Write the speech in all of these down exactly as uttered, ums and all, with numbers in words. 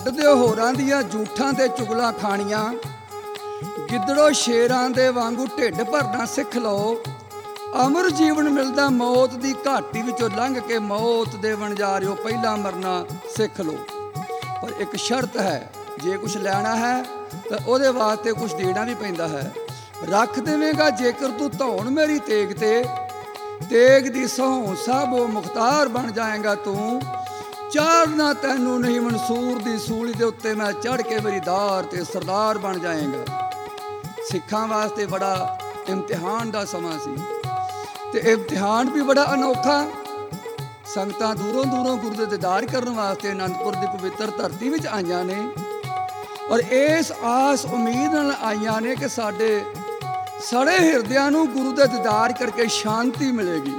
ਛੱਡ ਦਿਓ ਹੋਰਾਂ ਦੀਆਂ ਝੂਠਾਂ ਤੇ ਚੁਗਲਾਂ ਖਾਣੀਆਂ। ਗਿੱਦੜੋ ਸ਼ੇਰਾਂ ਦੇ ਵਾਂਗੂ ਢਿੱਡ ਭਰਨਾ ਸਿੱਖ ਲਓ। ਅਮਰ ਜੀਵਨ ਮਿਲਦਾ ਮੌਤ ਦੀ ਘਾਟੀ ਵਿੱਚੋਂ ਲੰਘ ਕੇ ਮੌਤ ਦੇ ਵਣਜਾਰਿਓ ਪਹਿਲਾਂ ਮਰਨਾ ਸਿੱਖ ਲਓ। ਪਰ ਇੱਕ ਸ਼ਰਤ ਹੈ, ਜੇ ਕੁਛ ਲੈਣਾ ਹੈ ਤਾਂ ਉਹਦੇ ਵਾਸਤੇ ਕੁਛ ਦੇਣਾ ਵੀ ਪੈਂਦਾ ਹੈ। ਰੱਖ ਦੇਵੇਂਗਾ ਜੇਕਰ ਤੂੰ ਧੌਣ ਮੇਰੀ ਤੇਗ ਤੇ, ਤੇਗ ਦੀ ਸਹੁੰ ਸਾਬੋ ਮੁਖਤਾਰ ਬਣ ਜਾਏਗਾ ਤੂੰ। ਚਾੜਨਾ ਤੈਨੂੰ ਨਹੀਂ ਮਨਸੂਰ ਦੀ ਸੂਲੀ ਦੇ ਉੱਤੇ ਮੈਂ ਚੜ੍ਹ ਕੇ ਮੇਰੀ ਦਾਰ ਤੇ ਸਰਦਾਰ ਬਣ ਜਾਏਗਾ। ਸਿੱਖਾਂ ਵਾਸਤੇ ਬੜਾ ਇਮਤਿਹਾਨ ਦਾ ਸਮਾਂ ਸੀ ਤੇ ਇਮਤਿਹਾਨ ਵੀ ਬੜਾ ਅਨੋਖਾ। ਸੰਗਤਾਂ ਦੂਰੋਂ ਦੂਰੋਂ ਗੁਰੂ ਦੇ ਦੀਦਾਰ ਕਰਨ ਵਾਸਤੇ ਅਨੰਦਪੁਰ ਦੀ ਪਵਿੱਤਰ ਧਰਤੀ ਵਿੱਚ ਆਈਆਂ ਨੇ ਔਰ ਇਸ ਆਸ ਉਮੀਦ ਨਾਲ ਆਈਆਂ ਨੇ ਕਿ ਸਾਡੇ ਸੜੇ ਹਿਰਦਿਆਂ ਨੂੰ ਗੁਰੂ ਦੇ ਦੀਦਾਰ ਕਰਕੇ ਸ਼ਾਂਤੀ ਮਿਲੇਗੀ।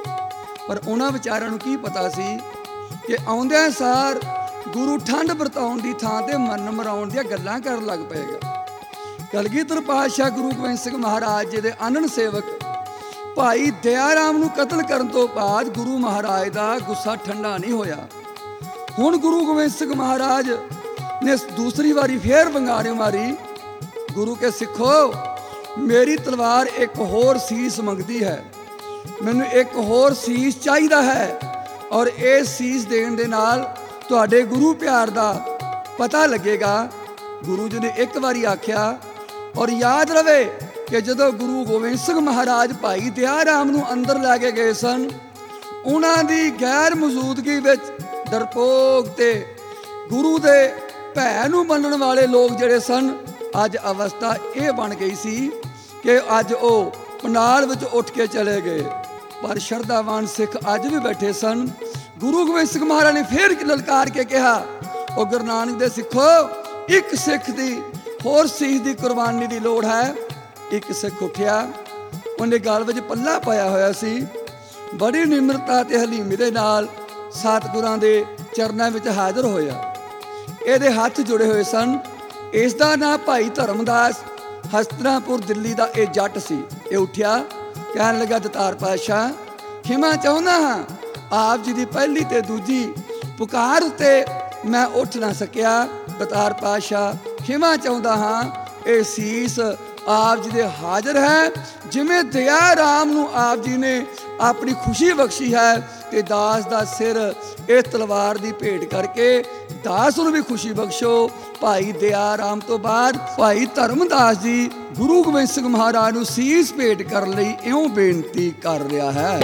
ਪਰ ਉਹਨਾਂ ਵਿਚਾਰਿਆਂ ਨੂੰ ਕੀ ਪਤਾ ਸੀ ਕਿ ਆਉਂਦਿਆਂ ਸਾਰ ਗੁਰੂ ਠੰਡ ਵਰਤਾਉਣ ਦੀ ਥਾਂ ਤੇ ਮਰਨ ਮਰਾਉਣ ਦੀਆਂ ਗੱਲਾਂ ਕਰਨ ਲੱਗ ਪਏਗਾ। ਕਲਗੀਧਰ ਪਾਤਸ਼ਾਹ ਗੁਰੂ ਗੋਬਿੰਦ ਸਿੰਘ ਮਹਾਰਾਜ ਜੀ ਦੇ ਆਨੰਦ ਸੇਵਕ ਭਾਈ ਦਇਆ ਰਾਮ ਨੂੰ ਕਤਲ ਕਰਨ ਤੋਂ ਬਾਅਦ ਗੁਰੂ ਮਹਾਰਾਜ ਦਾ ਗੁੱਸਾ ਠੰਡਾ ਨਹੀਂ ਹੋਇਆ। ਹੁਣ ਗੁਰੂ ਗੋਬਿੰਦ ਸਿੰਘ ਮਹਾਰਾਜ ਨੇ ਦੂਸਰੀ ਵਾਰੀ ਫੇਰ ਵੰਗਾਰੇ ਮਾਰੀ। ਗੁਰੂ ਕੇ ਸਿੱਖੋ, ਮੇਰੀ ਤਲਵਾਰ ਇੱਕ ਹੋਰ ਸੀਸ ਮੰਗਦੀ ਹੈ, ਮੈਨੂੰ ਇੱਕ ਹੋਰ ਸੀਸ ਚਾਹੀਦਾ ਹੈ ਔਰ ਇਹ ਸੀਸ ਦੇਣ ਦੇ ਨਾਲ ਤੁਹਾਡੇ ਗੁਰੂ ਪਿਆਰ ਦਾ ਪਤਾ ਲੱਗੇਗਾ। ਗੁਰੂ ਜੀ ਨੇ ਇੱਕ ਵਾਰੀ ਆਖਿਆ ਔਰ ਯਾਦ ਰਵੇ ਕਿ ਜਦੋਂ ਗੁਰੂ ਗੋਬਿੰਦ ਸਿੰਘ ਮਹਾਰਾਜ ਭਾਈ ਦਇਆ ਰਾਮ ਨੂੰ ਅੰਦਰ ਲੈ ਕੇ ਗਏ ਸਨ, ਉਹਨਾਂ ਦੀ ਗੈਰ ਮੌਜੂਦਗੀ ਵਿੱਚ ਡਰਪੋਕ ਤੇ ਗੁਰੂ ਦੇ ਭੈ ਨੂੰ ਮੰਨਣ ਵਾਲੇ ਲੋਕ ਜਿਹੜੇ ਸਨ, ਅੱਜ ਅਵਸਥਾ ਇਹ ਬਣ ਗਈ ਸੀ ਕਿ ਅੱਜ ਉਹ ਪੰਡਾਲ ਵਿੱਚ ਉੱਠ ਕੇ ਚਲੇ ਗਏ। ਪਰ ਸ਼ਰਧਾਵਾਨ ਸਿੱਖ ਅੱਜ ਵੀ ਬੈਠੇ ਸਨ। ਗੁਰੂ ਗੋਬਿੰਦ ਸਿੰਘ ਮਹਾਰਾਜ ਨੇ ਫਿਰ ਲਲਕਾਰ ਕੇ ਕਿਹਾ, ਉਹ ਗੁਰੂ ਨਾਨਕ ਦੇ ਸਿੱਖੋ, ਇੱਕ ਸਿੱਖ ਦੀ ਹੋਰ ਸੀਸ ਦੀ ਕੁਰਬਾਨੀ ਦੀ ਲੋੜ ਹੈ। ਇੱਕ ਸਿੱਖ ਉੱਠਿਆ, ਉਹਨੇ ਗਲ ਵਿੱਚ ਪੱਲਾ ਪਾਇਆ ਹੋਇਆ ਸੀ, ਬੜੀ ਨਿਮਰਤਾ ਤੇ ਹਲੀਮੀ ਦੇ ਨਾਲ ਸਤਿਗੁਰਾਂ ਦੇ ਚਰਨਾਂ ਵਿੱਚ ਹਾਜ਼ਰ ਹੋਇਆ। ਇਹਦੇ ਹੱਥ ਜੁੜੇ ਹੋਏ ਸਨ। ਇਸ ਦਾ ਨਾਂ ਭਾਈ ਧਰਮਦਾਸ, ਹਸਤਨਾਪੁਰ ਦਿੱਲੀ ਦਾ ਇਹ ਜੱਟ ਸੀ। ਇਹ ਉੱਠਿਆ, ਕਹਿਣ ਲੱਗਾ, ਦਤਾਰ ਪਾਤਸ਼ਾਹ ਖਿਮਾ ਚਾਹੁੰਦਾ ਹਾਂ, ਆਪ ਜੀ ਦੀ ਪਹਿਲੀ ਤੇ ਦੂਜੀ ਪੁਕਾਰ ਉੱਤੇ ਮੈਂ ਉੱਠ ਨਾ ਸਕਿਆ। ਦਤਾਰ ਪਾਤਸ਼ਾਹ ਖਿਮਾ ਚਾਹੁੰਦਾ ਹਾਂ, ਇਹ ਸੀਸ ਆਪ ਜੀ ਦੇ ਹਾਜ਼ਰ ਹੈ। ਜਿਵੇਂ ਦਇਆ ਰਾਮ ਨੂੰ ਆਪ ਜੀ ਨੇ ਆਪਣੀ ਖੁਸ਼ੀ ਬਖਸ਼ੀ ਹੈ ਤੇ ਦਾਸ ਦਾ ਸਿਰ ਇਸ ਤਲਵਾਰ ਦੀ ਭੇਟ ਕਰਕੇ ਦਾਸ ਨੂੰ ਵੀ ਖੁਸ਼ੀ ਬਖਸ਼ੋ। ਭਾਈ ਦਇਆ ਰਾਮ ਤੋਂ ਬਾਅਦ ਭਾਈ ਧਰਮਦਾਸ ਜੀ ਗੁਰੂ ਗੋਬਿੰਦ ਸਿੰਘ ਮਹਾਰਾਜ ਨੂੰ ਸੀਸ ਭੇਟ ਕਰਨ ਲਈ ਇਉਂ ਬੇਨਤੀ ਕਰ ਰਿਹਾ ਹੈ।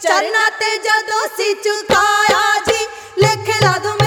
ਚਰਨਾਂ ਤੇ ਜਦੋਂ ਸੀ ਝੁਕਾਇਆ ਜੀ, ਲੇਖੇ ਲਾ ਦੂੰ